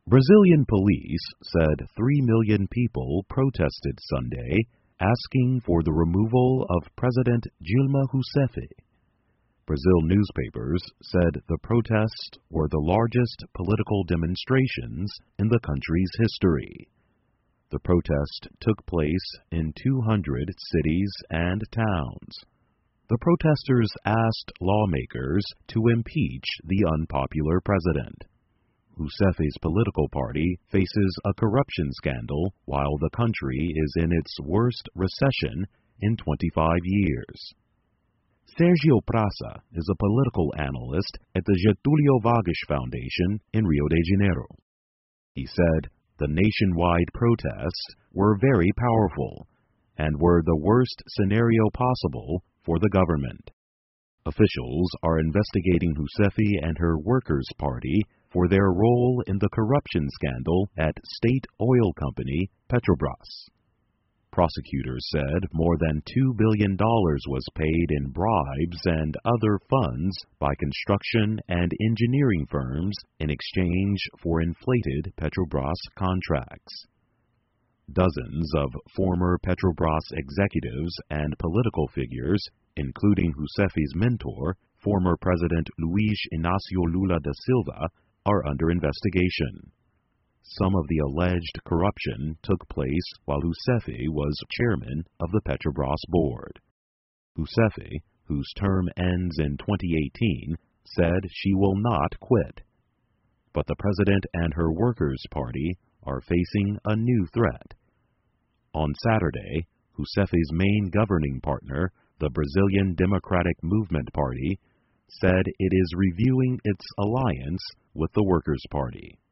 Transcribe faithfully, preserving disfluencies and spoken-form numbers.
Brazilian police said three million people protested Sunday asking for the removal of President Dilma Rousseff. Brazil newspapers said the protests were the largest political demonstrations in the country's history. The protest took place in two hundred cities and towns. The protesters asked lawmakers to impeach the unpopular president. Rousseff's political party faces a corruption scandal while the country is in its worst recession in twenty-five years. Sergio Praça is a political analyst at the Getúlio Vargas Foundation in Rio de Janeiro. He said the nationwide protests were very powerful and were the worst scenario possible for the government. Officials are investigating Rousseff and her Workers' Party for their role in the corruption scandal at state oil company Petrobras. Prosecutors said more than two billion dollars was paid in bribes and other funds by construction and engineering firms in exchange for inflated Petrobras contracts. Dozens of former Petrobras executives and political figures, including Rousseff's mentor, former President Luiz Inácio Lula da Silva, are under investigation. Some of the alleged corruption took place while Rousseff was chairman of the Petrobras board. Rousseff, whose term ends in twenty eighteen, said she will not quit. But the president and her Workers' Party are facing a new threat. On Saturday, Rousseff's main governing partner, the Brazilian Democratic Movement Party, said it is reviewing its alliance with the Workers' Party.